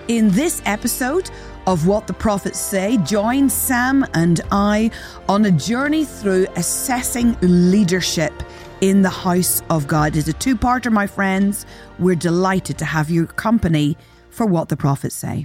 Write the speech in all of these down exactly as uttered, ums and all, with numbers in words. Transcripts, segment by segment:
In this episode of What the Prophets Say, join Sam and I on a journey through assessing leadership in the house of God. It's a two-parter, my friends. We're delighted to have your company for What the Prophets Say.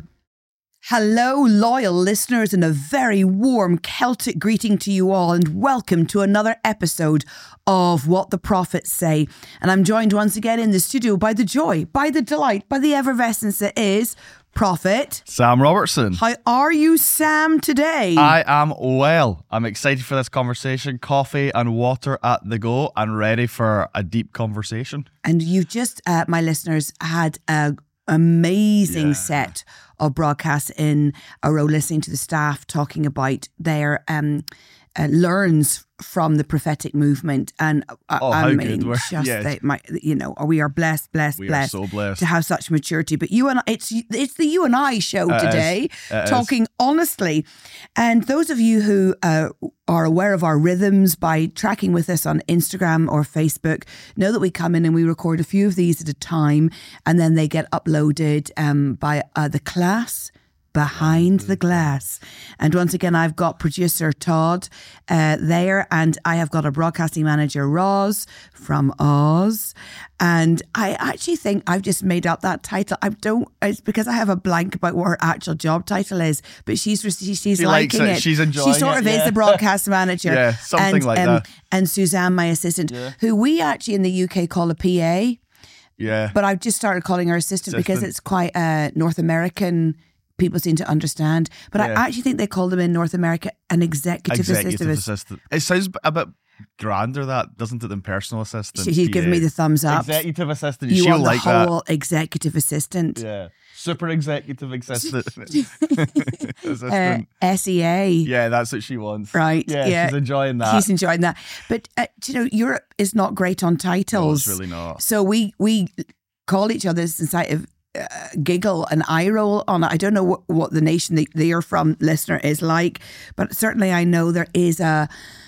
Hello, loyal listeners, and a very warm Celtic greeting to you all, and welcome to another episode of What the Prophets Say. And I'm joined once again in the studio by the joy, by the delight, by the effervescence that is Prophet Sam Robertson. How are you, Sam, today? I am well. I'm excited for this conversation. Coffee and water at the go and ready for a deep conversation. And you've just, uh, my listeners, had an amazing Yeah. set of broadcasts in a row, listening to the staff talking about their um, uh, learns from the prophetic movement. And uh, Oh, I how mean, good we're- just yes. they, my, you know, we are blessed, blessed, We are blessed. so blessed. To have such maturity. But you and I, it's it's the you and I show It is. today, It is. talking honestly. And those of you who uh, are aware of our rhythms by tracking with us on Instagram or Facebook know that we come in and we record a few of these at a time, and then they get uploaded um, by uh, the class behind the glass. And once again, I've got producer Todd uh, there, and I have got a broadcasting manager, Roz, from Oz. And I actually think I've just made up that title. I don't, it's because I have a blank about what her actual job title is, but she's she's She likes liking it. it. She's enjoying She sort it, of is yeah. the broadcast manager. Yeah, something and, like um, that. And Suzanne, my assistant, Yeah. who we actually in the U K call a P A, Yeah. but I've just started calling her assistant, because Assistant. it's quite uh, North American. People seem to understand. But I Yeah. actually think they call them in North America an executive, Executive assistant. assistant. It sounds a bit grander, that, doesn't it, than personal assistant? She- She's giving me the thumbs up. Executive assistant. You She'll want the like that. whole executive assistant. Yeah. Super executive assistant. Uh, assistant. S E A. Yeah, that's what she wants. Right, Yeah, yeah. she's enjoying that. He's enjoying that. But, uh, do you know, Europe is not great on No, titles. it's really not. So we, we call each other inside of uh, giggle and eye roll on it. I don't know what, what the nation that they are from, listener, is like, but certainly I know there is a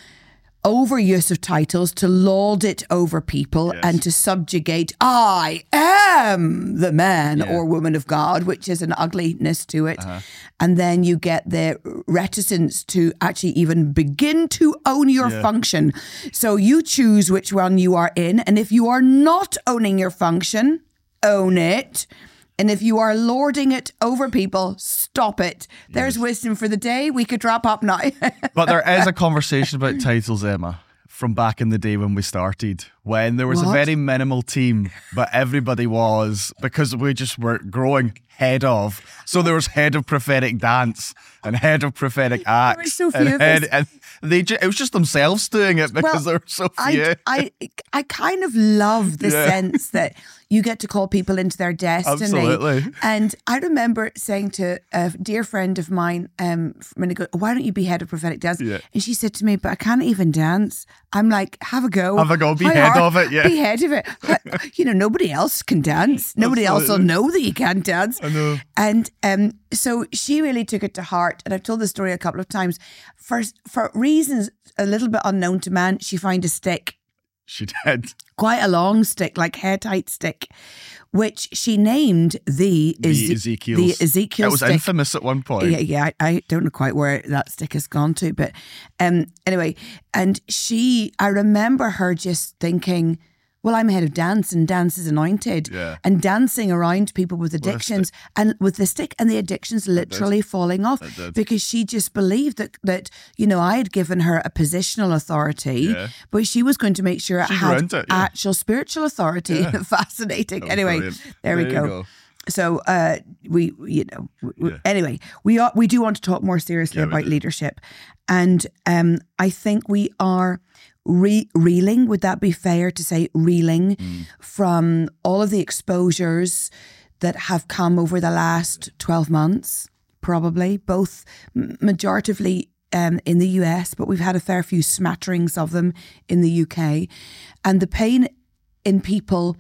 overuse of titles to laud it over people Yes. and to subjugate, I am the man Yeah. or woman of God, which is an ugliness to it. Uh-huh. And then you get the reticence to actually even begin to own your Yeah. function. So you choose which one you are in. And if you are not owning your function, own it. And if you are lording it over people, stop it. There's wisdom for the day. We could wrap up now. But there is a conversation about titles, Emma, from back in the day when we started, when there was What? a very minimal team, but everybody was, because we just were growing, head of. So there was head of prophetic dance and head of prophetic acts. so few and of head, us. and they ju- it was just themselves doing it because Well, there were so few. I, I, I kind of love the Yeah. sense that you get to call people into their destiny. Absolutely. And I remember saying to a dear friend of mine, um, a minute ago, why don't you be head of prophetic dance? Yeah. And she said to me, but I can't even dance. I'm like, have a go. Have a go, be How head hard- of it, yeah. Be head of it. You know, nobody else can dance. Nobody else will Absolutely. know that you can't dance. I know. And um, so she really took it to heart. And I've told the story a couple of times. For, for reasons a little bit unknown to man, she found a stick, She did. quite a long stick, like hair tight stick, which she named the, The Eze- Ezekiel's. the Ezekiel It was stick. infamous at one point. Yeah, yeah. I, I don't know quite where that stick has gone to, but um, anyway, and she, I remember her just thinking, well, I'm head of dance and dance is anointed. Yeah. And dancing around people with addictions and with the stick and the addictions literally falling off It did. because she just believed that, that, you know, I had given her a positional authority, Yeah. but she was going to make sure it She had grew into it, yeah. actual spiritual authority. Yeah. Fascinating. That was Anyway, brilliant. there we There you go. go. So uh, we, you know, we, Yeah. anyway, we are, we do want to talk more seriously Yeah, we about do. leadership, and um, I think we are re- reeling. Would that be fair to say, reeling Mm. from all of the exposures that have come over the last twelve months? Probably both, m- majoritively um, in the U S, but we've had a fair few smatterings of them in the U K, and the pain in people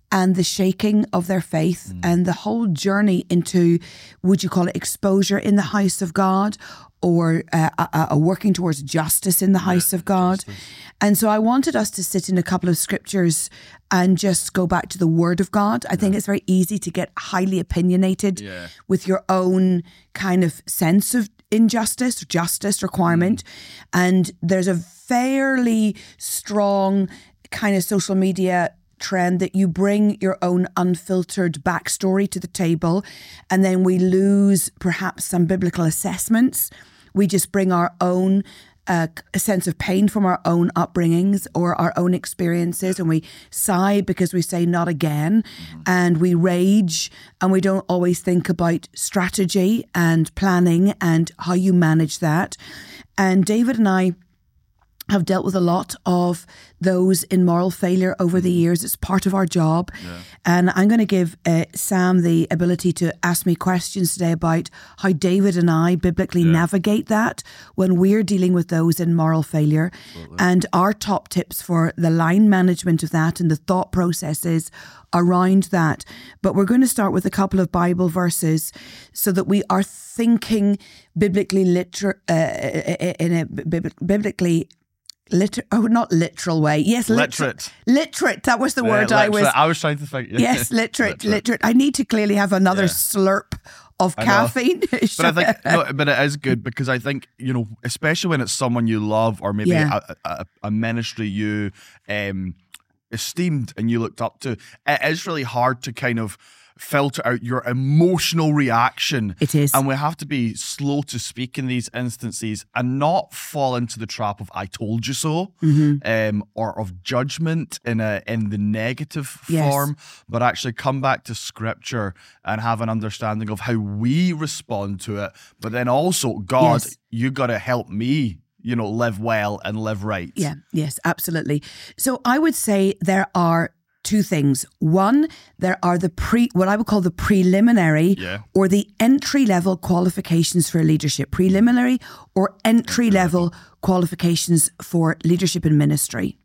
and the shaking of their faith mm. and the whole journey into, would you call it exposure in the house of God, or uh, a, a working towards justice in the house yeah, of God. Justice. And so I wanted us to sit in a couple of scriptures and just go back to the Word of God. I yeah. think it's very easy to get highly opinionated yeah. with your own kind of sense of injustice, justice requirement. Mm. And there's a fairly strong kind of social media trend that you bring your own unfiltered backstory to the table, and then we lose perhaps some biblical assessments. We just bring our own uh, a sense of pain from our own upbringings or our own experiences, and we sigh because we say not again, mm-hmm. and we rage, and we don't always think about strategy and planning and how you manage that. And David and I have dealt with a lot of those in moral failure over the years. It's part of our job. Yeah. And I'm going to give uh, Sam the ability to ask me questions today about how David and I biblically yeah. navigate that when we're dealing with those in moral failure. Absolutely. And our top tips for the line management of that and the thought processes around that. But we're going to start with a couple of Bible verses so that we are thinking biblically liter- uh, in a biblically Liter- oh, not literal way. Yes, literate. Literate. That was the yeah, word I was. I was trying to think. Yeah. Yes, literate, literate. Literate. I need to clearly have another yeah. slurp of I caffeine. But I think, no, but it is good because I think, you know, especially when it's someone you love or maybe yeah. a, a, a ministry you um, esteemed and you looked up to, it is really hard to kind of filter out your emotional reaction. It is. And we have to be slow to speak in these instances and not fall into the trap of I told you so, mm-hmm. um, or of judgment in a in the negative yes. form, but actually come back to scripture and have an understanding of how we respond to it. But then also, God, yes. you got to help me, you know, live well and live right. Yeah, yes, absolutely. So I would say there are two things. One, there are the pre, what I would call the preliminary yeah. or the entry level qualifications for leadership. Preliminary or entry level qualifications for leadership in ministry.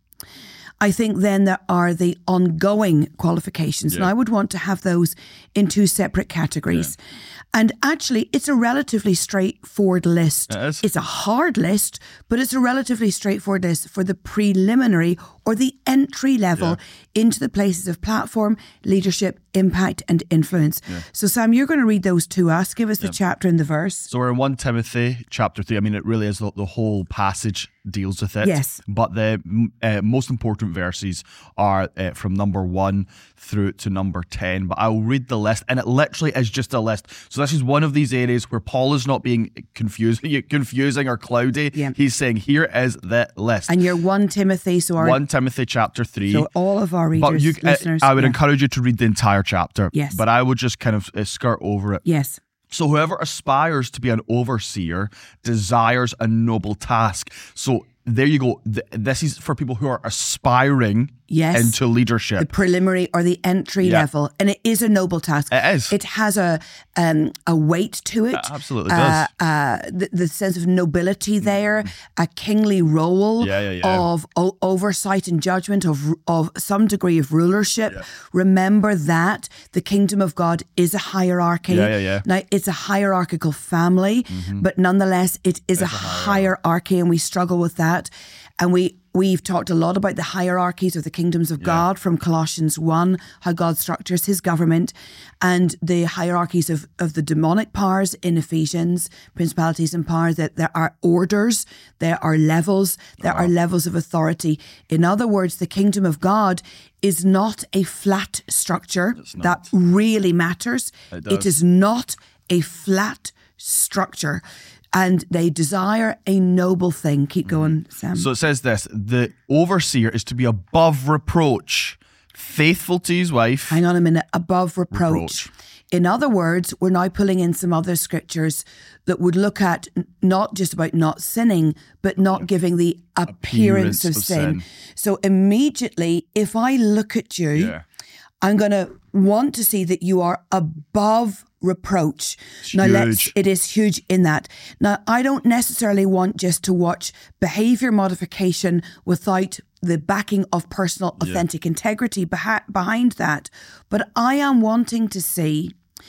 I think then there are the ongoing qualifications, yeah. and I would want to have those in two separate categories. Yeah. And actually, it's a relatively straightforward list. It is. It's a hard list, but it's a relatively straightforward list for the preliminary or the entry level yeah. into the places of platform, leadership, impact, and influence. Yeah. So, Sam, you're going to read those to us. Give us the yeah. chapter and the verse. So we're in First Timothy chapter three. I mean, it really is the, the whole passage deals with it. Yes. But the uh, most important verses are uh, from number one through to number ten. But I'll read the list, and it literally is just a list. So this is one of these areas where Paul is not being confusing, confusing or cloudy. Yeah. He's saying, here is the list. And you're First Timothy, so our... First Timothy chapter three. So all of our readers, but you, listeners... I, I would yeah. encourage you to read the entire chapter. Yes. But I would just kind of uh, skirt over it. Yes. So whoever aspires to be an overseer desires a noble task. So there you go. This is for people who are aspiring yes. into leadership. The preliminary or the entry yeah. level. And it is a noble task. It is. It has a um, a weight to it. It absolutely uh, does. Uh, the, the sense of nobility there, a kingly role yeah, yeah, yeah. of o- oversight and judgment, of of some degree of rulership. Yeah. Remember that the kingdom of God is a hierarchy. Yeah, yeah, yeah. Now, it's a hierarchical family, mm-hmm. but nonetheless, it is a, a hierarchy, hierarchy, and we struggle with that. And we, we've talked a lot about the hierarchies of the kingdoms of yeah. God from Colossians one, how God structures his government, and the hierarchies of, of the demonic powers in Ephesians, principalities and powers, that there are orders, there are levels, there wow. are levels of authority. In other words, the kingdom of God is not a flat structure. That really matters. It, it is not a flat structure. And they desire a noble thing. Keep going, Sam. So it says this, the overseer is to be above reproach, faithful to his wife. Hang on a minute, above reproach. reproach. In other words, we're now pulling in some other scriptures that would look at not just about not sinning, but not yeah. giving the appearance, appearance of, of sin. sin. So immediately, if I look at you, yeah. I'm going to want to see that you are above reproach. It's now, huge. let's, it is huge in that. Now, I don't necessarily want just to watch behavior modification without the backing of personal, authentic yeah. integrity beha- behind that. But I am wanting to see,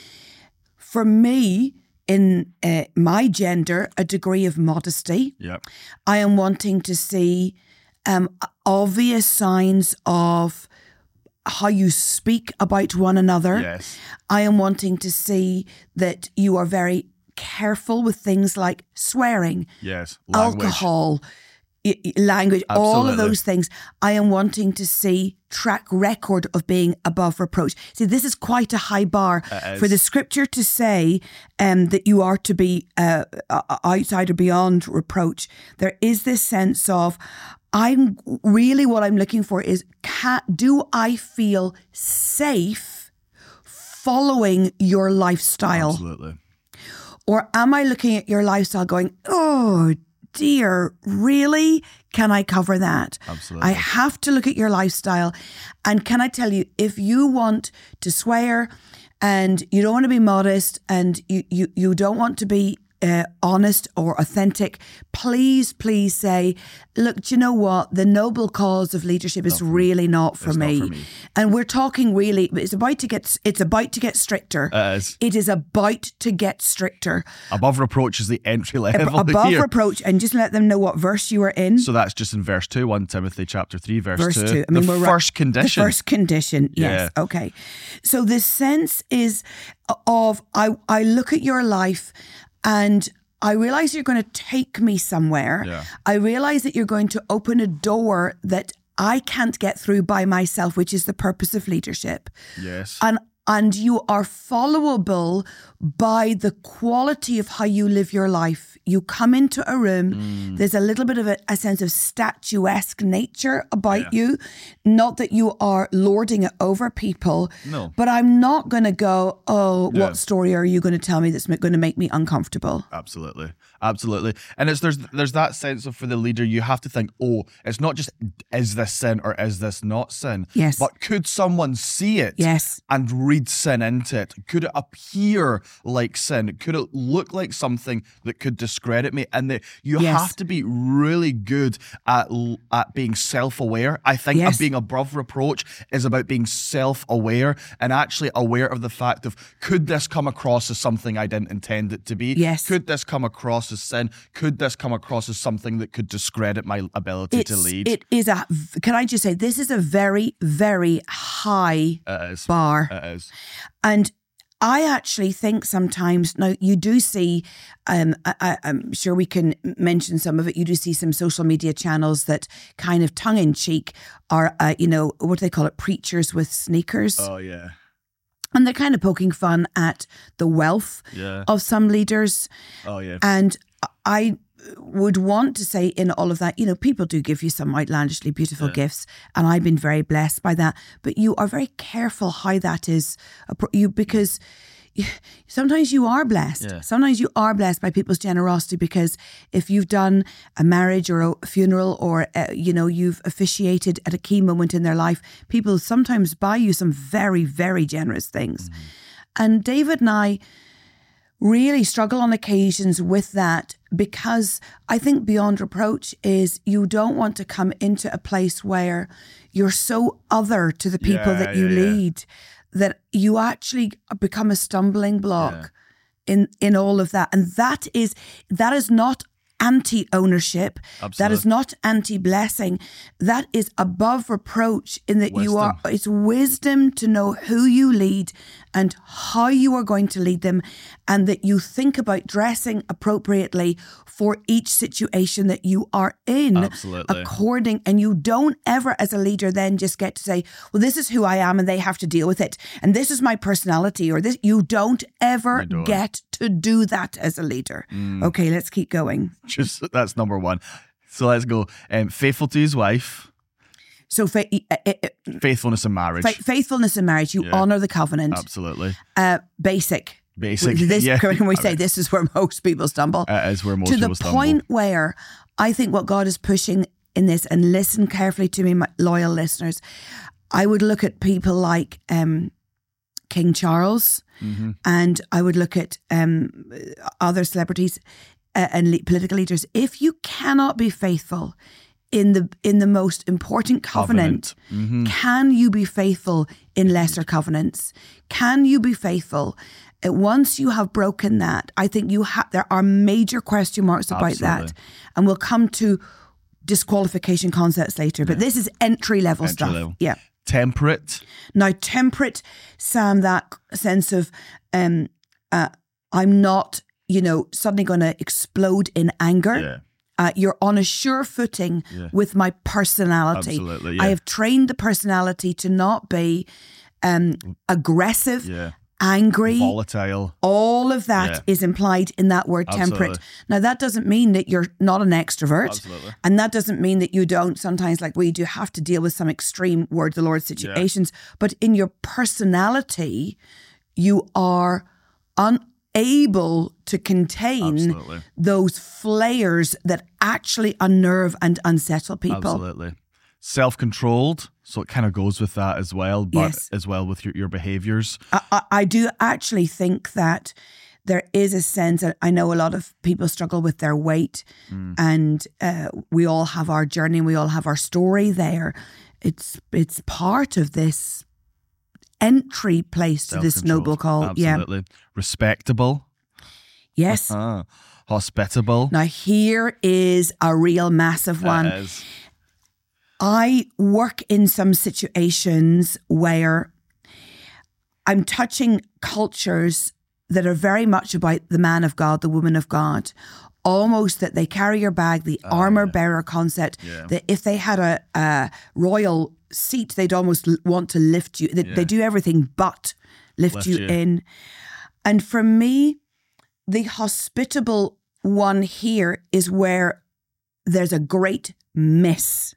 for me, in uh, my gender, a degree of modesty. Yep. I am wanting to see um, obvious signs of how you speak about one another. Yes. I am wanting to see that you are very careful with things like swearing, yes, language. alcohol, y- y- language, Absolutely. all of those things. I am wanting to see track record of being above reproach. See, this is quite a high bar for the scripture to say um, that you are to be uh, outside or beyond reproach. There is this sense of, I'm really what I'm looking for is, can, do I feel safe following your lifestyle? Absolutely. Or am I looking at your lifestyle going, oh dear, really? Can I cover that? Absolutely. I have to look at your lifestyle. And can I tell you, if you want to swear and you don't want to be modest and you, you, you don't want to be Uh, honest or authentic, please, please say, look, do you know what? The noble cause of leadership is really not for, me. not for me. And we're talking really, it's about to get, it's about to get stricter. It is. It is about to get stricter. Above reproach is the entry level Ab- above here. reproach, and just let them know what verse you are in. So that's just in verse two, First Timothy chapter three, verse, Verse two. two. I mean, the we're first right, condition. The first condition, yes. Yeah. Okay. So the sense is of, I, I look at your life and I realize you're going to take me somewhere. Yeah. I realize that you're going to open a door that I can't get through by myself, which is the purpose of leadership. Yes. And and you are followable by the quality of how you live your life. You come into a room, mm. there's a little bit of a, a sense of statuesque nature about yeah. you. Not that you are lording it over people, no. but I'm not going to go, oh, yeah. what story are you going to tell me that's going to make me uncomfortable? Absolutely. Absolutely. And it's there's there's that sense of, for the leader, you have to think, oh, it's not just, is this sin or is this not sin? Yes. But could someone see it yes. and read sin into it? Could it appear like sin? Could it look like something that could discredit me? And that you yes. have to be really good at at being self-aware. I think yes. of being above reproach is about being self-aware and actually aware of the fact of, could this come across as something I didn't intend it to be? Yes. Could this come across as sin? Could this come across as something that could discredit my ability it's, to lead? It is a, can I just say, this is a very, very high it is. bar. It is. And I actually think sometimes, now you do see, um, I, I'm sure we can mention some of it, you do see some social media channels that kind of tongue-in-cheek are, uh, you know, what do they call it, preachers with sneakers. Oh, yeah. And they're kind of poking fun at the wealth yeah. of some leaders. Oh, yeah. And I would want to say in all of that, you know, people do give you some outlandishly beautiful yeah. gifts, and I've been very blessed by that. But you are very careful how that is, you because sometimes you are blessed. Yeah. Sometimes you are blessed by people's generosity, because if you've done a marriage or a funeral, or uh, you know, you've officiated at a key moment in their life, people sometimes buy you some very, very generous things. Mm-hmm. And David and I really struggle on occasions with that, because I think beyond reproach is, you don't want to come into a place where you're so other to the people yeah, that you yeah, lead yeah. that you actually become a stumbling block yeah. in in all of that. And that is that is not anti-ownership. Absolutely. That is not anti-blessing. That is above reproach, in that wisdom. you are, it's wisdom to know who you lead and how you are going to lead them, and that you think about dressing appropriately for each situation that you are in. Absolutely. According, and you don't ever as a leader then just get to say, well, this is who I am and they have to deal with it, and this is my personality, or this. You don't ever don't. get to do that as a leader. Mm. Okay, let's keep going. Just that's number one. So let's go. Um, faithful to his wife. So fa- uh, uh, faithfulness in marriage. Fa- faithfulness in marriage. You yeah. honor the covenant. Absolutely. Uh, basic. Basic. This, yeah. When we I say mean, this is where most people stumble. It is where most to people the stumble. point where I think what God is pushing in this, and listen carefully to me, my loyal listeners, I would look at people like um, King Charles, mm-hmm. and I would look at um, other celebrities uh, and le- political leaders. If you cannot be faithful in the in the most important covenant, covenant. Mm-hmm. Can you be faithful in lesser covenants? Can you be faithful? Uh, once you have broken that, I think you have. There are major question marks about Absolutely. that, and we'll come to disqualification concepts later. But yeah. this is entry level entry stuff. Level. Yeah. Temperate. Now, temperate, Sam, that sense of um, uh, I'm not, you know, suddenly going to explode in anger. Yeah. Uh, you're on a sure footing yeah. with my personality. Absolutely, yeah. I have trained the personality to not be um, aggressive, yeah. angry, volatile. All of that yeah. is implied in that word Absolutely. temperate. Now, that doesn't mean that you're not an extrovert. Absolutely. And that doesn't mean that you don't sometimes, like we do, have to deal with some extreme word of the Lord situations. Yeah. But in your personality, you are unable to contain Absolutely. those flares that actually unnerve and unsettle people. Absolutely. Self-controlled, so it kind of goes with that as well, but yes. as well with your, your behaviours. I, I, I do actually think that there is a sense, I know a lot of people struggle with their weight mm. and uh, we all have our journey, we all have our story there. It's it's part of this entry place to this noble call. Absolutely. Yeah. Respectable. Yes. Uh-huh. Hospitable. Now here is a real massive one. That is. I work in some situations where I'm touching cultures that are very much about the man of God, the woman of God. Almost that they carry your bag, the oh, armor yeah. bearer concept, yeah. that if they had a, a royal seat, they'd almost want to lift you. They, yeah. they do everything but lift, lift you, you in. And for me, the hospitable one here is where there's a great miss.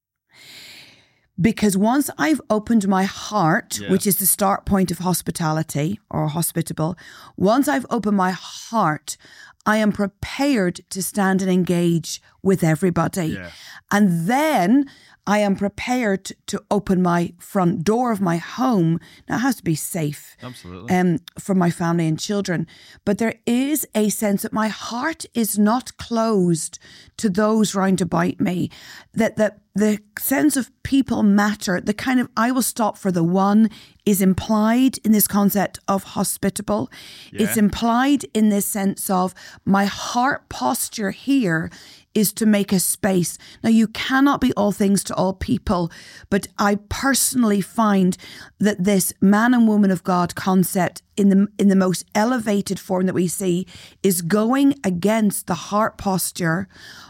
Because once I've opened my heart, yeah. which is the start point of hospitality or hospitable, once I've opened my heart, I am prepared to stand and engage with everybody. Yeah. And then I am prepared to open my front door of my home. Now, it has to be safe. Absolutely. Um, for my family and children. But there is a sense that my heart is not closed to those round about me. That, that the sense of people matter, the kind of I will stop for the one is implied in this concept of hospitable. Yeah. It's implied in this sense of my heart posture here is to make a space. Now, you cannot be all things to all people, but I personally find that this man and woman of God concept in the in the most elevated form that we see is going against the heart posture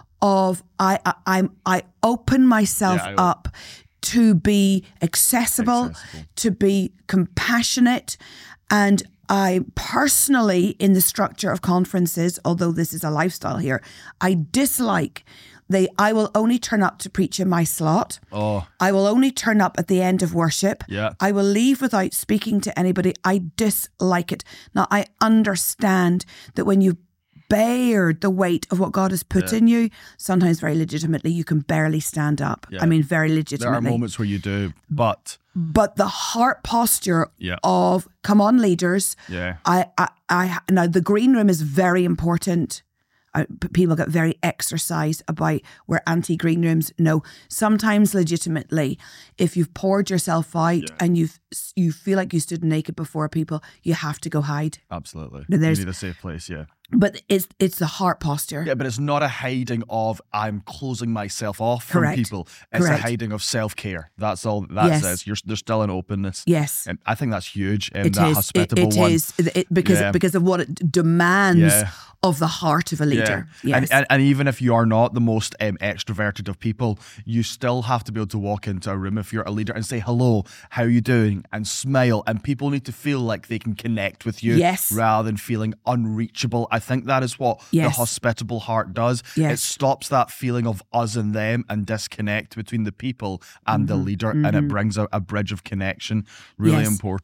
of I I I'm, I open myself yeah, I up to be accessible, accessible, to be compassionate, and I personally, in the structure of conferences, although this is a lifestyle here, I dislike they. I will only turn up to preach in my slot. Oh. I will only turn up at the end of worship. Yeah. I will leave without speaking to anybody. I dislike it. Now, I understand that when you bared the weight of what God has put yeah. in you, sometimes very legitimately, you can barely stand up. Yeah. I mean, very legitimately. There are moments where you do, but... But the heart posture yeah. of, come on, leaders. Yeah. I, I, I, now, the green room is very important. Uh, people get very exercised about we're anti-green rooms. No, sometimes legitimately, if you've poured yourself out yeah. and you've you feel like you stood naked before people, you have to go hide. Absolutely. Now, you need a safe place, yeah. But it's it's the heart posture. Yeah, but it's not a hiding of I'm closing myself off Correct. from people. It's Correct. a hiding of self-care. That's all that yes. says. You're there's still an openness. Yes. And I think that's huge. And it that is. hospitable it, it one. is. It, because, yeah. because of what it demands yeah. of the heart of a leader. Yeah. Yes. And, and, and even if you are not the most um, extroverted of people, you still have to be able to walk into a room if you're a leader and say, hello, how are you doing? And smile. And people need to feel like they can connect with you yes. rather than feeling unreachable. I think that is what yes. the hospitable heart does. Yes. It stops that feeling of us and them and disconnect between the people and mm-hmm. the leader. Mm-hmm. And it brings a, a bridge of connection. Really yes. important.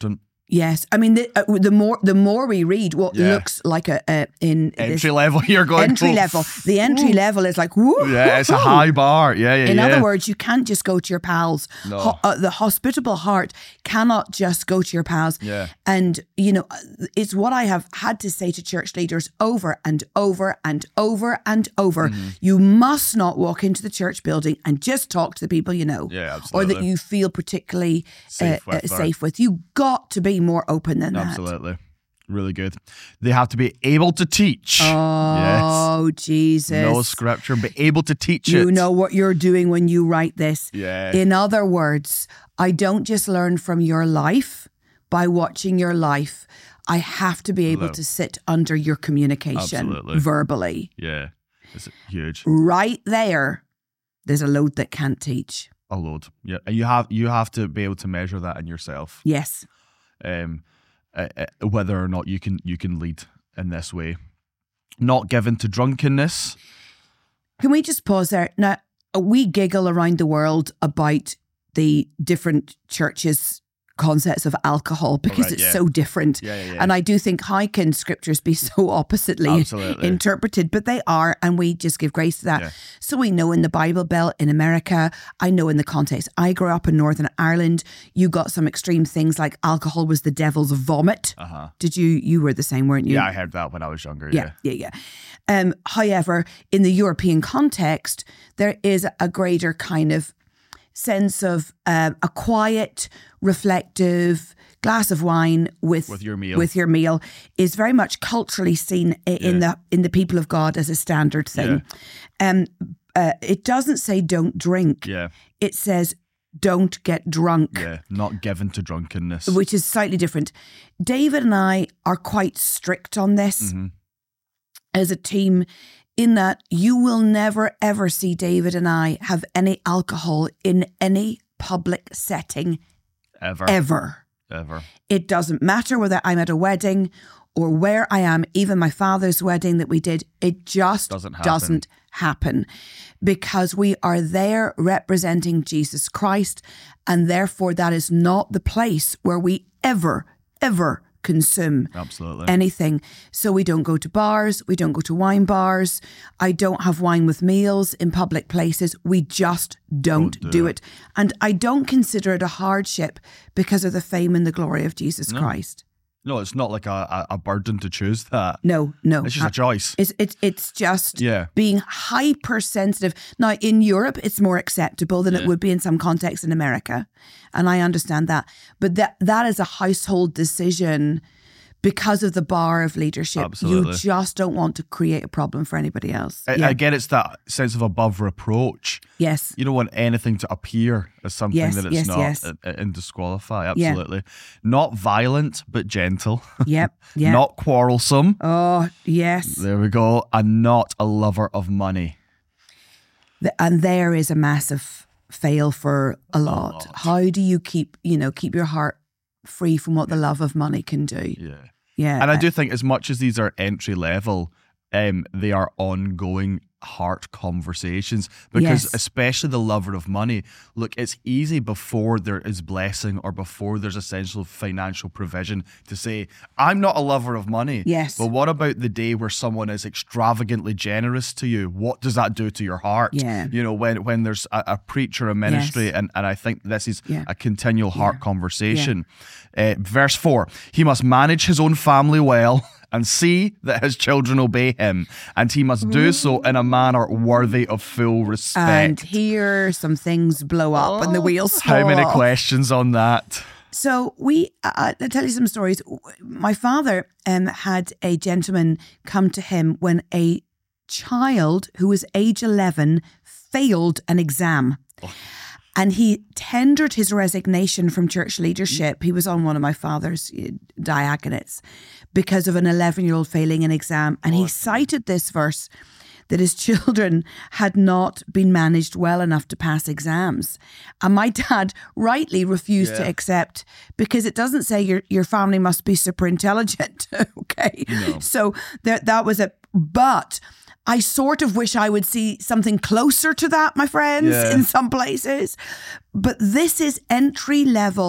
Yes, I mean the, uh, the more the more we read what Yeah. looks like a, a in Entry this level, you're going entry oh, level. The entry level is like woo. Yeah, it's a high bar. Yeah, yeah, In yeah. other words, you can't just go to your pals. No. Ho- uh, the hospitable heart cannot just go to your pals. Yeah. And, you know, it's what I have had to say to church leaders over and over and over and over. Mm-hmm. You must not walk into the church building and just talk to the people you know. Yeah, Or absolutely. that you feel particularly Safe uh, with, uh, or- safe with. You got to be more open than that. Absolutely. Really good. They have to be able to teach. Oh, yes. Jesus. No scripture, but able to teach You it. know what you're doing when you write this. Yeah. In other words, I don't just learn from your life by watching your life. I have to be able Hello. to sit under your communication Absolutely. verbally. Yeah. It's huge. Right there, there's a load that can't teach. A load. Yeah. And you have you have to be able to measure that in yourself. Yes. Um uh, uh, whether or not you can you can lead in this way. Not given to drunkenness. Can we just pause there? Now, we giggle around the world about the different churches' concepts of alcohol because right, it's yeah. so different. Yeah, yeah, yeah. And I do think, how can scriptures be so oppositely Absolutely. interpreted? But they are, and we just give grace to that. Yeah. So we know in the Bible Belt in America, I know in the context, I grew up in Northern Ireland, you got some extreme things like alcohol was the devil's vomit. Uh-huh. Did you, you were the same, weren't you? Yeah, I heard that when I was younger. Yeah, Yeah. yeah, yeah. Um, however, in the European context, there is a greater kind of sense of um, a quiet, reflective glass of wine with With your meal. with your meal is very much culturally seen i- in Yeah. the in the people of God as a standard thing. Um, uh, it doesn't say don't drink. Yeah. It says don't get drunk. Yeah. Not given to drunkenness. Which is slightly different. David and I are quite strict on this Mm-hmm. as a team, in that you will never ever see David and I have any alcohol in any public setting Ever. ever. Ever. It doesn't matter whether I'm at a wedding or where I am, even my father's wedding that we did, it just Doesn't happen. doesn't happen because we are there representing Jesus Christ, and therefore that is not the place where we ever, ever consume Absolutely. anything. So we don't go to bars, we don't go to wine bars, I don't have wine with meals in public places. We just don't, Don't do do it. it. And I don't consider it a hardship because of the fame and the glory of Jesus No. Christ. No, it's not like a, a, a burden to choose that. No, no. It's just a choice. It's it's it's just Yeah. being hypersensitive. Now in Europe, it's more acceptable than it Yeah. would be in some contexts in America, and I understand that. But that that is a household decision because of the bar of leadership. Absolutely. You just don't want to create a problem for anybody else. I, Yeah. Again, it's that sense of above reproach. Yes. You don't want anything to appear as something Yes, that it's yes, not yes. and, and disqualify. Yeah. Absolutely. Not violent, but gentle. Yep. Yeah. Not quarrelsome. Oh yes. There we go. And not a lover of money. The- and there is a massive fail for a lot. lot. How do you keep you know keep your heart free from what the love of money can do? Yeah. Yeah. And I do think as much as these are entry level, um, they are ongoing heart conversations because Yes. especially the lover of money, look, it's easy before there is blessing or before there's essential financial provision to say, I'm not a lover of money. Yes. But what about the day where someone is extravagantly generous to you? What does that do to your heart? Yeah. You know, when when there's a, a preacher, a ministry, Yes. and, and I think this is Yeah. a continual heart conversation. Uh, verse four, he must manage his own family well and see that his children obey him, and he must do so in a manner worthy of full respect. And here some things blow up and the wheels fall How many off. questions on that? So we, uh, I'll tell you some stories. My father um, had a gentleman come to him when a child who was age eleven failed an exam. And he tendered his resignation from church leadership. He was on one of my father's uh, diaconates because of an eleven-year-old failing an exam. And he cited this verse that his children had not been managed well enough to pass exams. And my dad rightly refused to Yeah. accept because it doesn't say your, your family must be super intelligent. Okay. No. So there, that was a, but I sort of wish I would see something closer to that, my friends, Yeah. in some places. But this is entry level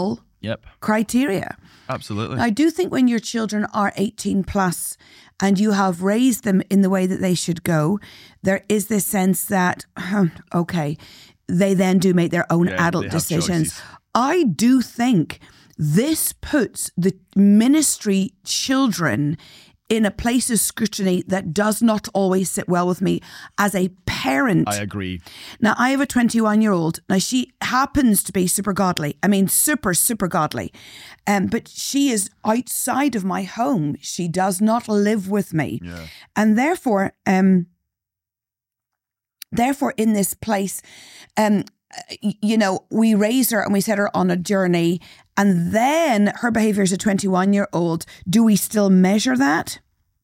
Yep. criteria. Absolutely. I do think when your children are eighteen plus and you have raised them in the way that they should go, there is this sense that, okay, they then do make their own yeah, adult decisions. Choices. I do think this puts the ministry children in a place of scrutiny that does not always sit well with me as a parent. I agree. Now, I have a twenty-one-year-old. Now, she happens to be super godly. I mean, super, super godly. Um, but she is outside of my home. She does not live with me. Yeah. And therefore, um, therefore, in this place, um, you know, we raised her and we set her on a journey, and then her behavior as a twenty-one-year-old, do we still measure that?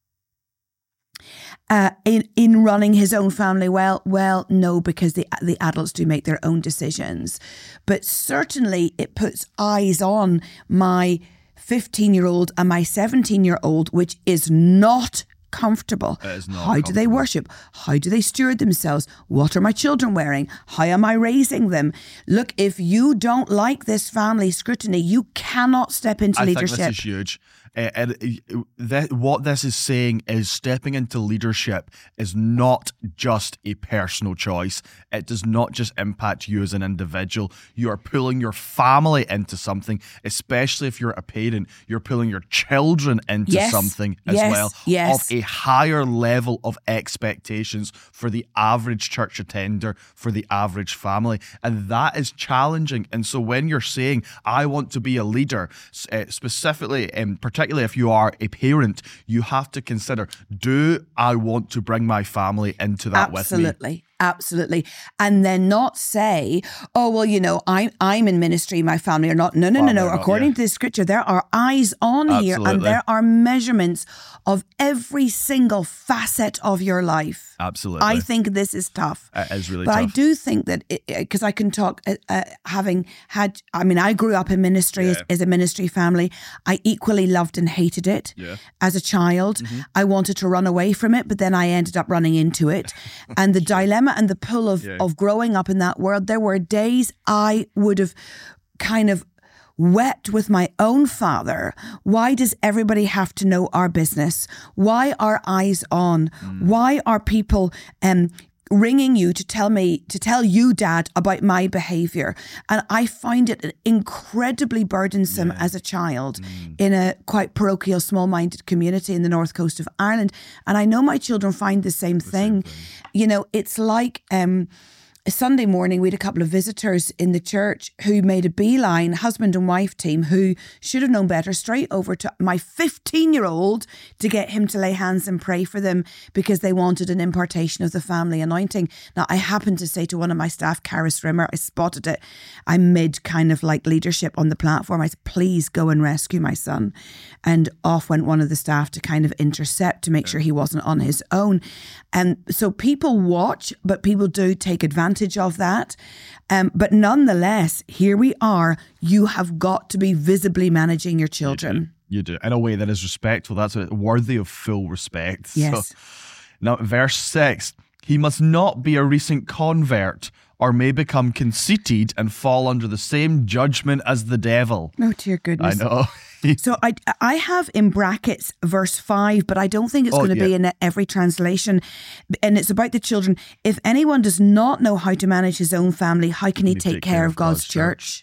Uh, in in running his own family well? Well, no, because the the adults do make their own decisions. But certainly it puts eyes on my fifteen-year-old and my seventeen-year-old, which is not comfortable. How do they worship? How do they steward themselves? What are my children wearing? How am I raising them? Look, if you don't like this family scrutiny, you cannot step into I leadership. I think this is huge. Uh, and uh, that, what this is saying is stepping into leadership is not just a personal choice. It does not just impact you as an individual. You are pulling your family into something, especially if you're a parent. You're pulling your children into yes, something as yes, well yes. of a higher level of expectations for the average church attender, for the average family. And that is challenging. And so when you're saying, I want to be a leader, uh, specifically, um, particularly if you are a parent, you have to consider, do I want to bring my family into that Absolutely. with me? Absolutely. And then not say, oh, well, you know, I'm, I'm in ministry, my family are not. No, no, no, no. According not, yeah. to the scripture, there are eyes on Absolutely. here, and there are measurements of every single facet of your life. Absolutely. I think this is tough. It is really but tough. But I do think that, because I can talk, uh, uh, having had, I mean, I grew up in ministry yeah. as, as a ministry family. I equally loved and hated it yeah. as a child. Mm-hmm. I wanted to run away from it, but then I ended up running into it. And the dilemma and the pull of, yeah. of growing up in that world, there were days I would have kind of wept with my own father. Why does everybody have to know our business? Why are eyes on? Mm. Why are people um, ringing you to tell me, to tell you, Dad, about my behavior? And I find it incredibly burdensome yeah. as a child mm. in a quite parochial, small-minded community in the north coast of Ireland. And I know my children find the same, the thing. same thing. You know, it's like... Um, A Sunday morning, we had a couple of visitors in the church who made a beeline, husband and wife team, who should have known better, straight over to my fifteen-year-old to get him to lay hands and pray for them because they wanted an impartation of the family anointing. Now, I happened to say to one of my staff, Karis Rimmer, I spotted it. I'm mid kind of like leadership on the platform. I said, please go and rescue my son. And off went one of the staff to kind of intercept to make sure he wasn't on his own. And so people watch, but people do take advantage of that. Um, but nonetheless, here we are. You have got to be visibly managing your children. You do, you do. In a way that is respectful. That's worthy of full respect. Yes. So, now, verse six, he must not be a recent convert or may become conceited and fall under the same judgment as the devil. Oh, dear goodness. I know. So I I have in brackets verse five, but I don't think it's oh, going to yeah. be in every translation. And it's about the children. If anyone does not know how to manage his own family, how can he, he take, take care, care of God's, God's church? church?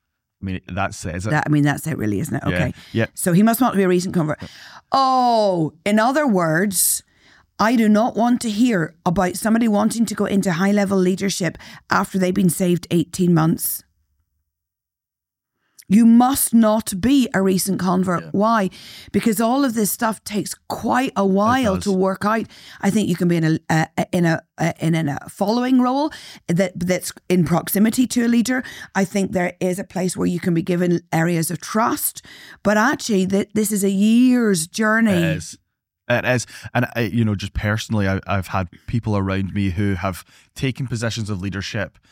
I mean, that says it. That, I mean, that's it really, isn't it? Okay. Yeah. yeah. So he must not be a recent convert. Oh, in other words, I do not want to hear about somebody wanting to go into high-level leadership after they've been saved eighteen months. You must not be a recent convert. Yeah. Why? Because all of this stuff takes quite a while to work out. I think you can be in a uh, in a uh, in a following role that that's in proximity to a leader. I think there is a place where you can be given areas of trust, but actually, that this is a year's journey. It is. It is. And, I, you know, just personally, I, I've had people around me who have taken positions of leadership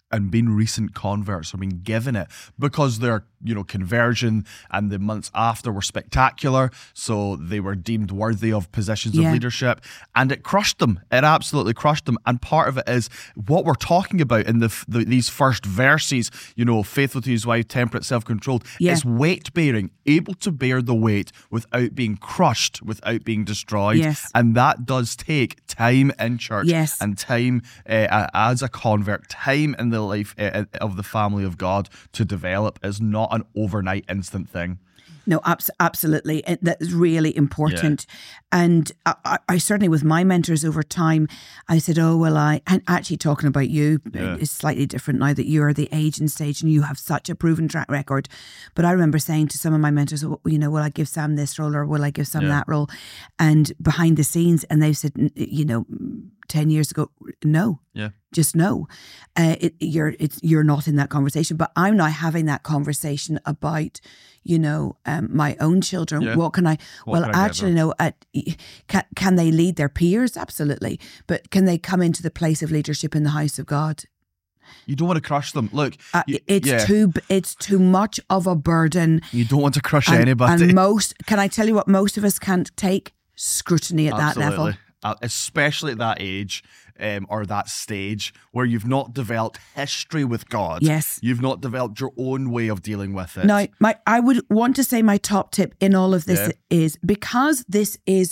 and being recent converts have been given it because their, you know, conversion and the months after were spectacular. So they were deemed worthy of positions Yeah. of leadership, and it crushed them. It absolutely crushed them. And part of it is what we're talking about in the, the these first verses, you know, faithful to his wife, temperate, self-controlled. Yeah. It's weight bearing, able to bear the weight without being crushed, without being destroyed. Yes. And that does take time in church Yes. and time uh, as a convert, time in the life uh, of the family of God to develop. Is not an overnight instant thing. No, abs- absolutely. It, that's really important. Yeah. And I, I, I certainly, with my mentors over time, I said, oh, well, I, and actually talking about you, Yeah. it's slightly different now that you're the age and stage and you have such a proven track record. But I remember saying to some of my mentors, oh, you know, will I give Sam this role or will I give Sam Yeah. that role? And behind the scenes, and they said, you know, ten years ago, no. Yeah. Just no, uh, it, you're it's you're not in that conversation. But I'm now having that conversation about, you know, um, my own children. Yeah. What can I? What well, can I give actually, them? no. At, can can they lead their peers? Absolutely. But can they come into the place of leadership in the house of God? You don't want to crush them. Look, Uh, y- it's yeah, too it's too much of a burden. you don't want to crush And, anybody. and most, can I tell you what most of us can't take? Scrutiny at that level. Absolutely. Uh, especially at that age um, or that stage where you've not developed history with God. Yes. You've not developed your own way of dealing with it. Now, my I would want to say my top tip in all of this Yeah. is because this is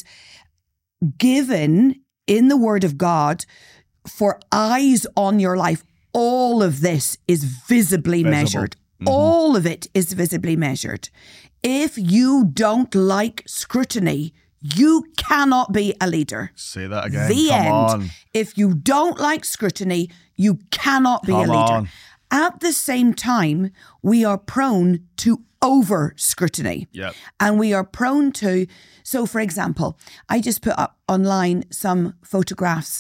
given in the Word of God for eyes on your life. All of this is visibly Visible. measured. Mhm. All of it is visibly measured. If you don't like scrutiny, you cannot be a leader. Say that again. The Come end. on. If you don't like scrutiny, you cannot be Come a leader. on. At the same time, we are prone to over scrutiny. Yep. And we are prone to, so for example, I just put up online some photographs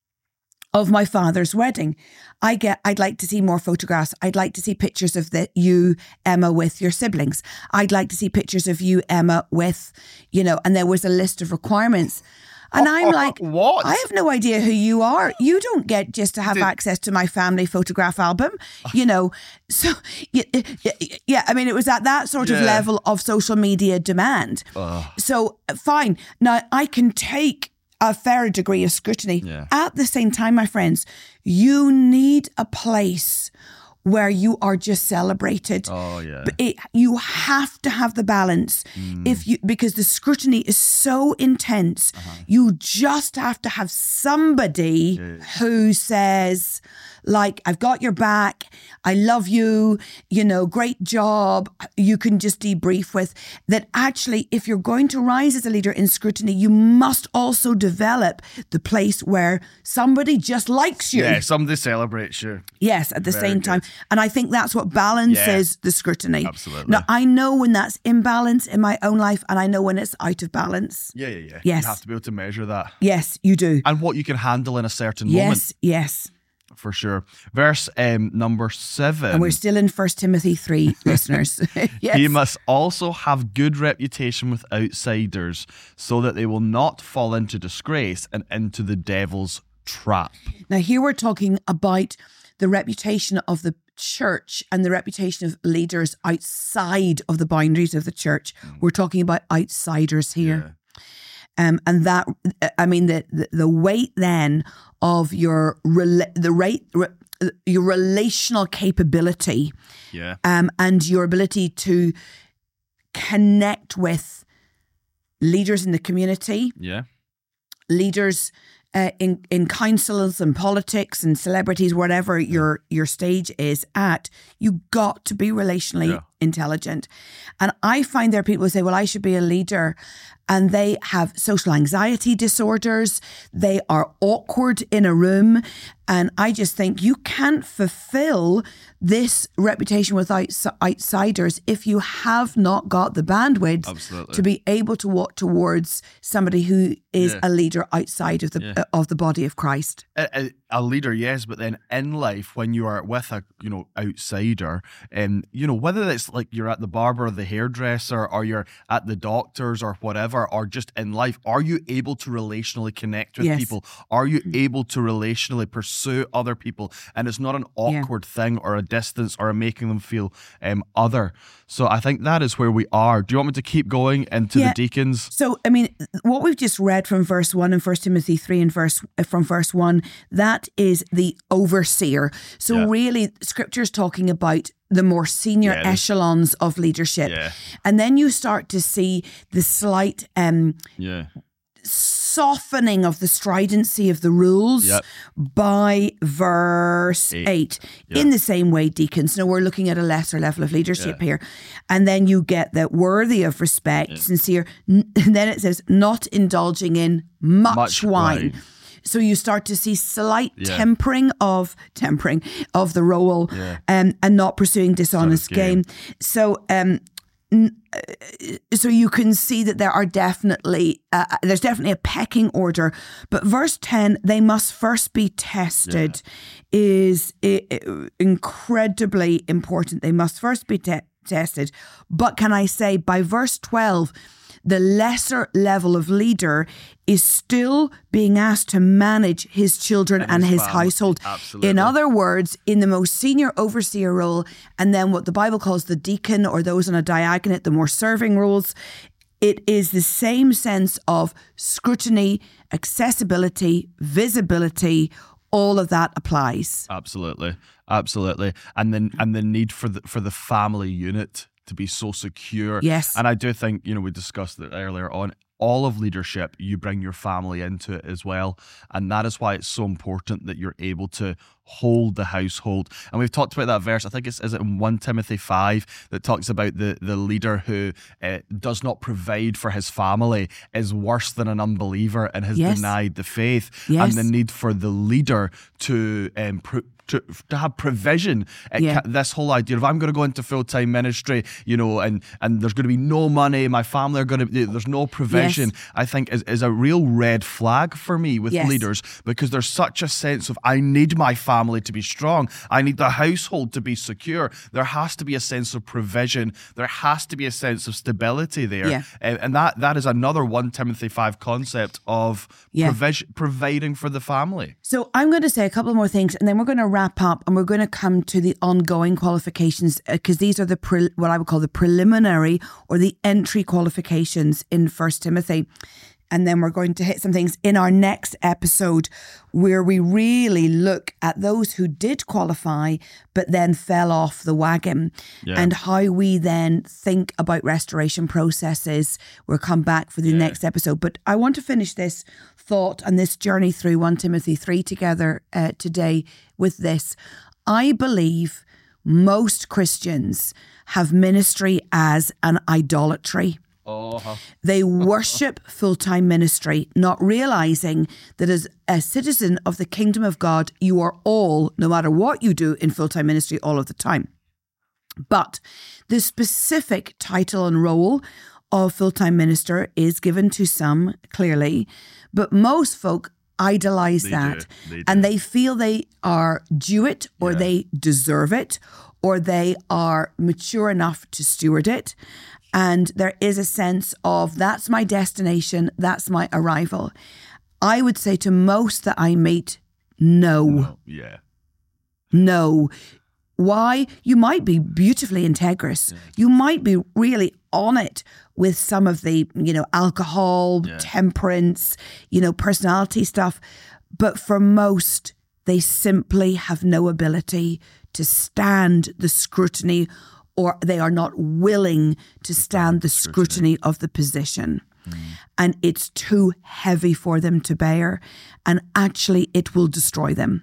of my father's wedding. I get, I'd like to see more photographs. I'd like to see pictures of the you, Emma, with your siblings. I'd like to see pictures of you, Emma, with, you know, and there was a list of requirements. And I'm like, What? I have no idea who you are. You don't get just to have Did- access to my family photograph album, you know. So, yeah, yeah, yeah, I mean, it was at that sort of Yeah. level of social media demand. Ugh. So, fine. Now, I can take a fair degree of scrutiny. Yeah. At the same time, my friends, you need a place where you are just celebrated. Oh, yeah. But it, you have to have the balance if you because the scrutiny is so intense. You just have to have somebody who says, like, I've got your back. I love you. You know, great job. You can just debrief with that. Actually, if you're going to rise as a leader in scrutiny, you must also develop the place where somebody just likes you. Yeah, somebody celebrates you. Yes, at the Very same good. time. And I think that's what balances the scrutiny. Absolutely. Now, I know when that's imbalance in my own life and I know when it's out of balance. Yeah, yeah, yeah. Yes. You have to be able to measure that. Yes, you do. And what you can handle in a certain moment, Yes, yes. for sure. Verse um, number seven. And we're still in First Timothy three, listeners. Yes. He must also have good reputation with outsiders so that they will not fall into disgrace and into the devil's trap. Now, here we're talking about the reputation of the church and the reputation of leaders outside of the boundaries of the church. We're talking about outsiders here. Um, and that, I mean, the, the, the weight then of your, rela- the rate, re- your relational capability Yeah. um, and your ability to connect with leaders in the community, Yeah. leaders uh, in in councils and politics and celebrities, whatever your your stage is at, you got to be relationally Yeah. intelligent. And I find there are people who say, well, I should be a leader, and they have social anxiety disorders. They are awkward in a room. And I just think you can't fulfill this reputation with outs- outsiders if you have not got the bandwidth Absolutely. to be able to walk towards somebody who is Yeah. a leader outside of the Yeah. uh, of the body of Christ. A, a, a leader, yes, but then in life, when you are with a you know outsider, and um, you know whether it's like you're at the barber or the hairdresser, or you're at the doctor's or whatever, or just in life, are you able to relationally connect with Yes. people? Are you able to relationally pursue other people? And it's not an awkward yeah. thing or a distance or a making them feel um, other. So I think that is where we are. Do you want me to keep going into yeah. the deacons? So I mean, what we've just read from verse one in First Timothy three and verse from verse one, that is the overseer. So yeah. really, Scripture's talking about the more senior yeah, echelons of leadership, yeah. and then you start to see the slight um, yeah. softening of the stridency of the rules yep. by verse eight. eight. Yep. In the same way, deacons. Now we're looking at a lesser level of leadership yeah. here, and then you get that worthy of respect, yeah. sincere. And then it says not indulging in much, much wine. wine. So you start to see slight yeah. tempering of tempering of the role, yeah. um, and not pursuing dishonest gain. So, um, so you can see that there are definitely uh, there's definitely a pecking order. But verse ten, they must first be tested, yeah. is I- incredibly important. They must first be te- tested. But can I say, by verse twelve, the lesser level of leader is still being asked to manage his children and, and his, his household. Absolutely. In other words, in the most senior overseer role, and then what the Bible calls the deacon, or those on a diaconate, the more serving roles, it is the same sense of scrutiny, accessibility, visibility. All of that applies. Absolutely, absolutely, and then and the need for the for the family unit to be so secure. Yes. And I do think, you know, we discussed it earlier on, all of leadership, you bring your family into it as well. And that is why it's so important that you're able to hold the household. And we've talked about that verse, I think it's is it in First Timothy five, that talks about the, the leader who uh, does not provide for his family is worse than an unbeliever and has yes. denied the faith. Yes. And the need for the leader to um, pr- To, to have provision. Yeah. Ca- this whole idea of I'm going to go into full-time ministry, you know, and, and there's going to be no money, my family are going to, there's no provision, yes. I think is, is a real red flag for me with yes. leaders, because there's such a sense of I need my family to be strong. I need the household to be secure. There has to be a sense of provision. There has to be a sense of stability there. Yeah. And, and that that is another First Timothy five concept of yeah. provision, providing for the family. So I'm going to say a couple more things, and then we're going to wrap up, and we're going to come to the ongoing qualifications, because uh, these are the pre- what I would call the preliminary or the entry qualifications in First Timothy. And then we're going to hit some things in our next episode where we really look at those who did qualify but then fell off the wagon, yeah. and how we then think about restoration processes. We'll come back for the yeah. next episode. But I want to finish this thought and this journey through First Timothy three together uh, today with this. I believe most Christians have ministry as an idolatry. Uh-huh. They worship full-time ministry, not realizing that as a citizen of the kingdom of God, you are all, no matter what you do in full-time ministry, all of the time. But the specific title and role of full-time minister is given to some, clearly, but most folk idolize they that, they and they feel they are due it, or yeah. they deserve it, or they are mature enough to steward it. And there is a sense of, that's my destination, that's my arrival. I would say to most that I meet, no. no. Yeah. No. Why? You might be beautifully integrous. Yeah. You might be really on it with some of the, you know, alcohol, yeah. temperance, you know, personality stuff. But for most, they simply have no ability to stand the scrutiny, or they are not willing to stand the scrutiny of the position. Mm. And it's too heavy for them to bear. And actually, it will destroy them.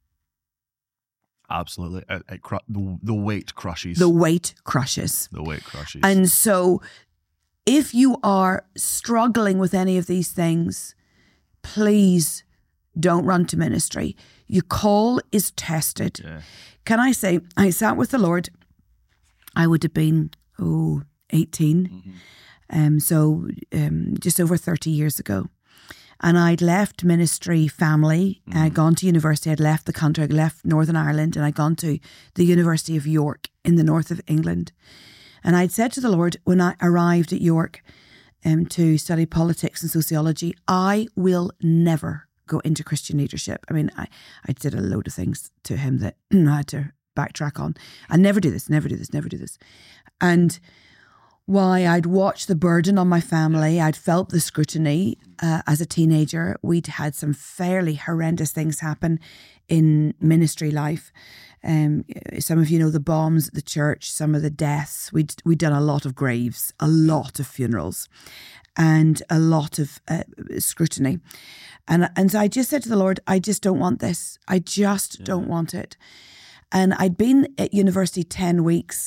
Absolutely. It, it cru- the, the weight crushes. The weight crushes. The weight crushes. And so if you are struggling with any of these things, please don't run to ministry. Your call is tested. Yeah. Can I say, I sat with the Lord. I would have been, oh, eighteen. Mm-hmm. Um, so um, just over thirty years ago. And I'd left ministry family. Mm. I'd gone to university. I'd left the country. I'd left Northern Ireland and I'd gone to the University of York in the north of England. And I'd said to the Lord when I arrived at York um, to study politics and sociology, I will never go into Christian leadership. I mean, I, I did a load of things to him that I had to backtrack on. I never do this, never do this, never do this. And why I'd watched the burden on my family, I'd felt the scrutiny uh, as a teenager. We'd had some fairly horrendous things happen in ministry life. Um, some of you know the bombs at the church, some of the deaths. We'd, we'd done a lot of graves, a lot of funerals, and a lot of uh, scrutiny. And, and so I just said to the Lord, I just don't want this. I just yeah. don't want it. And I'd been at university ten weeks.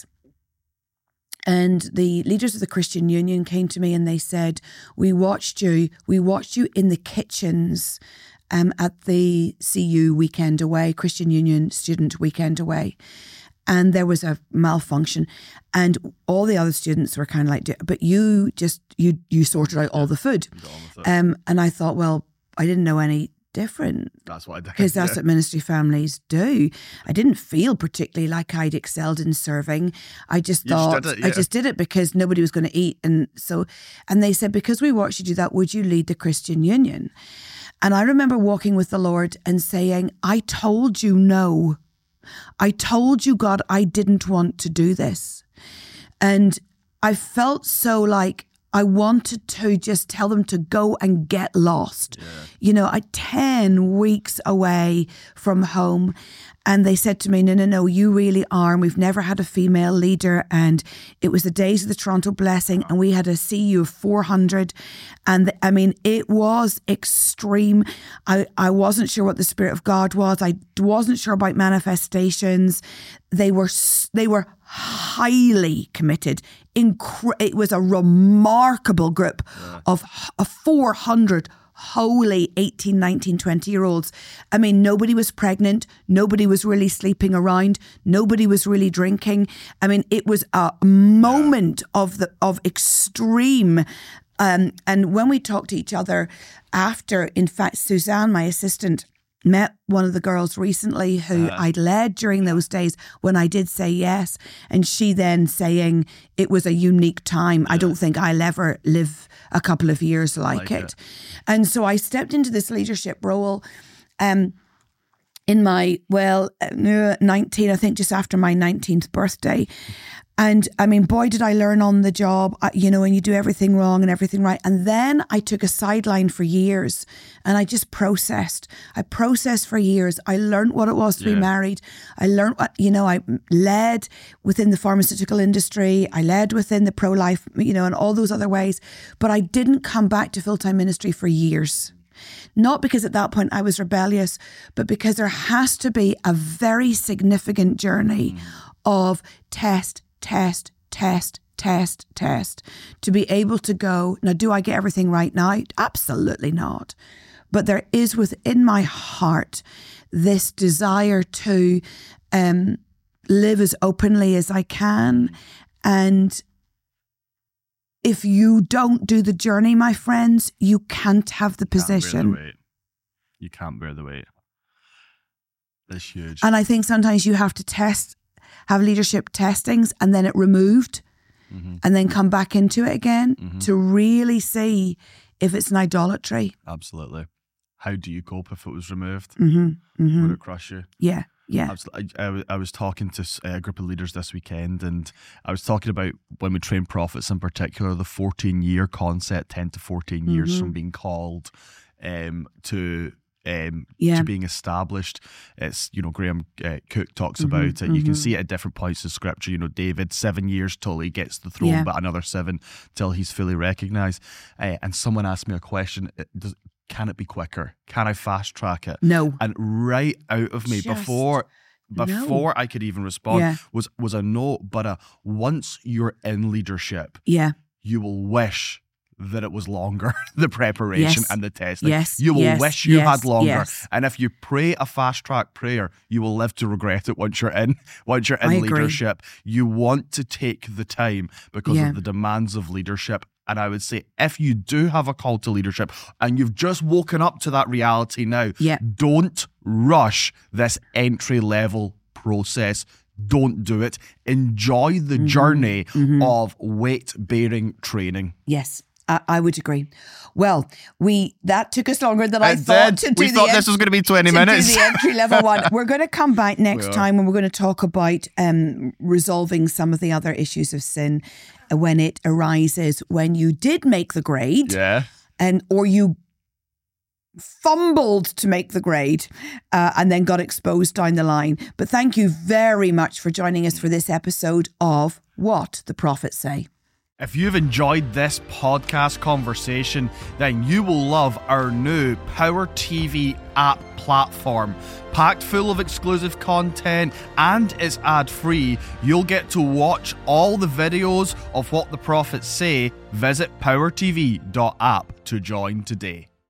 And the leaders of the Christian Union came to me and they said, we watched you, we watched you in the kitchens um, at the C U weekend away, Christian Union student weekend away. And there was a malfunction and all the other students were kind of like, but you just, you you sorted out all the food. Um, and I thought, well, I didn't know any different. That's what I did. Because that's yeah. what ministry families do. I didn't feel particularly like I'd excelled in serving. I just you thought, just it, yeah. I just did it because nobody was going to eat. And so, and they said, because we watched you do that, would you lead the Christian Union? And I remember walking with the Lord and saying, I told you no. I told you, God, I didn't want to do this. And I felt so like, I wanted to just tell them to go and get lost. Yeah. You know, I ten weeks away from home. And they said to me, no, no, no, you really are. And we've never had a female leader. And it was the days of the Toronto Blessing. And we had a C U of four hundred. And the, I mean, it was extreme. I, I wasn't sure what the Spirit of God was. I wasn't sure about manifestations. They were, they were highly committed. Incre- it was a remarkable group yeah. of, of four hundred holy eighteen, nineteen, twenty year olds. I mean, nobody was pregnant. Nobody was really sleeping around. Nobody was really drinking. I mean, it was a moment yeah. of the of extreme. Um, and when we talked to each other after, in fact, Suzanne, my assistant, met one of the girls recently who uh, I'd led during those days when I did say yes. And she then saying it was a unique time. Yeah. I don't think I'll ever live a couple of years like, like it. it. And so I stepped into this leadership role um, in my, well, nineteen, I think just after my nineteenth birthday. And I mean, boy, did I learn on the job, you know, and you do everything wrong and everything right. And then I took a sideline for years and I just processed. I processed for years. I learned what it was to yeah. be married. I learned what, you know, I led within the pharmaceutical industry. I led within the pro-life, you know, and all those other ways. But I didn't come back to full-time ministry for years. Not because at that point I was rebellious, but because there has to be a very significant journey mm. of test, test, test, test, test, to be able to go, now, do I get everything right now? Absolutely not. But there is within my heart this desire to um, live as openly as I can. And if you don't do the journey, my friends, you can't have the position. Can't bear the weight. You can't bear the weight. That's huge. And I think sometimes you have to test have leadership testings and then it removed mm-hmm. and then come back into it again mm-hmm. to really see if it's an idolatry. Absolutely. How do you cope if it was removed? Mm-hmm. Mm-hmm. Would it crush you? Yeah, yeah. Absolutely. I, I, I was talking to a group of leaders this weekend and I was talking about when we train prophets in particular, the fourteen-year concept, ten to fourteen mm-hmm. years from being called um, to... Um, yeah. to being established. It's, you know, Graham uh, Cook talks mm-hmm, about it. Mm-hmm. You can see it at different points in scripture. You know, David, seven years till he gets the throne, yeah. but another seven till he's fully recognised. Uh, and someone asked me a question, does, can it be quicker? Can I fast track it? No. And right out of me, Just before before no. I could even respond, yeah. was, was a no, but a once you're in leadership, yeah. you will wish that it was longer, the preparation Yes. and the testing. Yes, You will yes, wish you yes, had longer. yes. And if you pray a fast track prayer, you will live to regret it once you're in. Once you're in I agree. leadership, you want to take the time because Yeah. of the demands of leadership. And I would say, if you do have a call to leadership and you've just woken up to that reality now, Yeah. don't rush this entry level process. Don't do it. Enjoy the Mm-hmm. journey of weight bearing training. Yes, I, I would agree. Well, we that took us longer than I It thought did. to do We the thought en- this was going to be twenty to minutes. do the entry level one. We're going to come back next We are. time and we're going to talk about um, resolving some of the other issues of sin when it arises when you did make the grade Yeah. and or you fumbled to make the grade uh, and then got exposed down the line. But thank you very much for joining us for this episode of What the Prophets Say. If you've enjoyed this podcast conversation, then you will love our new Power T V app platform. Packed full of exclusive content and it's ad-free, you'll get to watch all the videos of What the Prophets Say. Visit power t v dot app to join today.